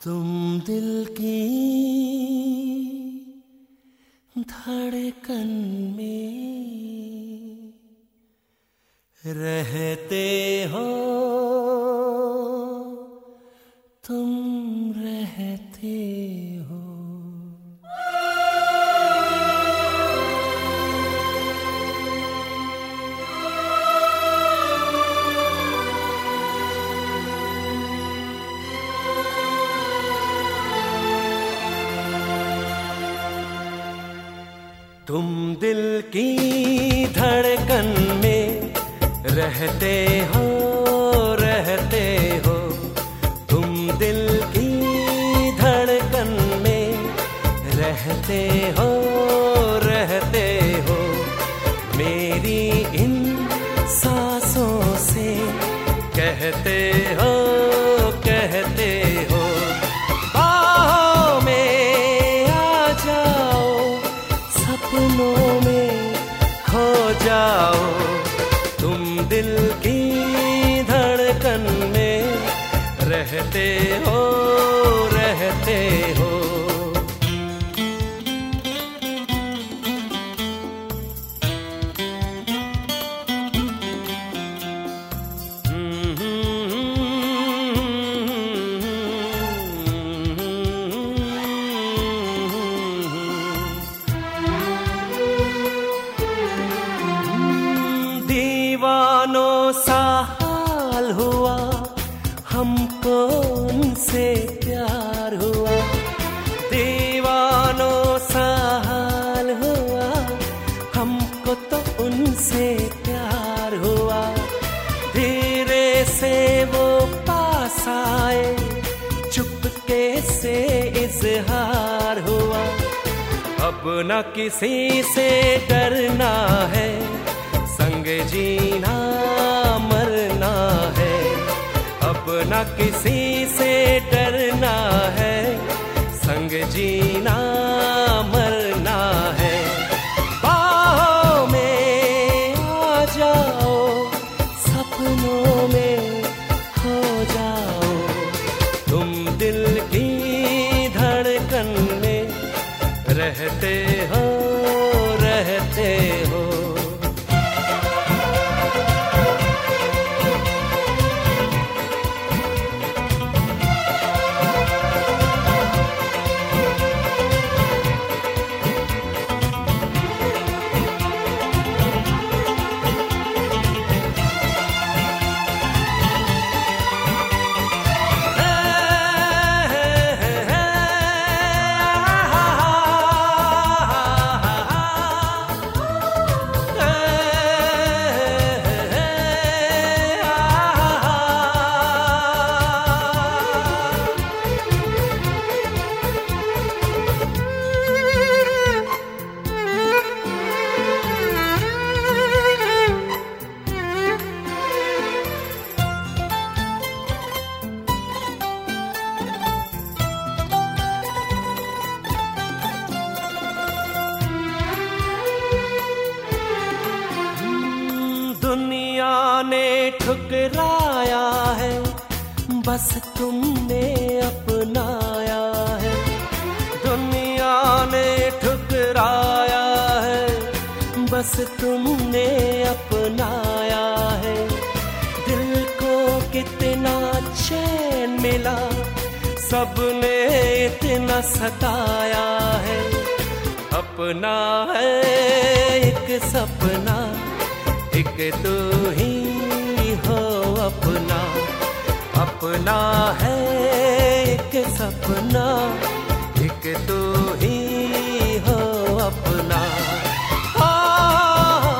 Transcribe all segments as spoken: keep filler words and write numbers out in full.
तुम दिल की धड़कन में रहते हो, तुम रहते हो। तुम दिल की धड़कन में रहते हो, रहते हो। तुम दिल की धड़कन में रहते हो, रहते हो। मेरी इन सांसों से कहते हो, कहते हो। बाहों में आ जाओ, सपनों में खो जाओ। तुम दिल की धड़कन में रहते हो, रहते हो। दीवानों सा हाल हुआ, हमको उनसे प्यार हुआ। दीवानों सा हाल हुआ, हमको तो उनसे प्यार हुआ। धीरे से वो पास आए, चुपके से इजहार हुआ। अब न किसी से डरना है, संग जीना मरना है। अब न किसी से डरना है, संग जीना मरना है। बाहों में आ जाओ, सपनों में खो जाओ। तुम दिल की धड़कन में रहते हो, रहते हो। दुनिया ने ठुकराया है, बस तुमने अपनाया है। दुनिया ने ठुकराया है, बस तुमने अपनाया है। दिल को कितना चैन मिला, सबने इतना सताया है। अपना है एक सपना, एक तू ही हो अपना। अपना है एक सपना, एक तू ही हो अपना। आ,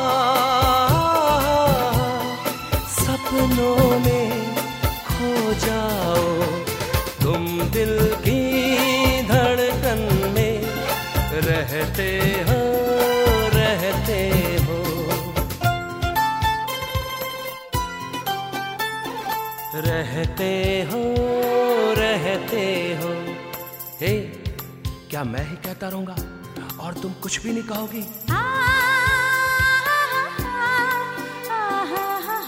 सपनों में खो जाओ। तुम दिल की धड़कन में रहते हो, रहते हो। रहते हो, रहते हो। हे, क्या मैं ही कहता रहूंगा और तुम कुछ भी नहीं कहोगी?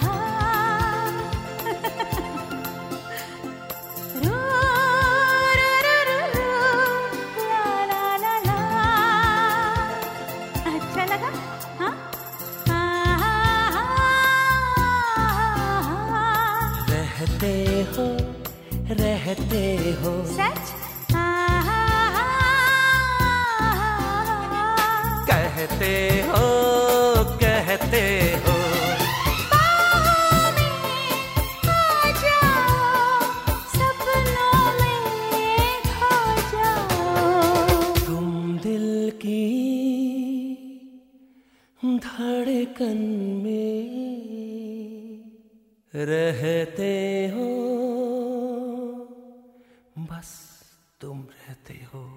रो रहते हो रहते हो सच कहते हो कहते हो बाहों में आ जाओ, सपनों में खो जाओ। तुम दिल की धड़कन में रहते हो, बस तुम रहते हो।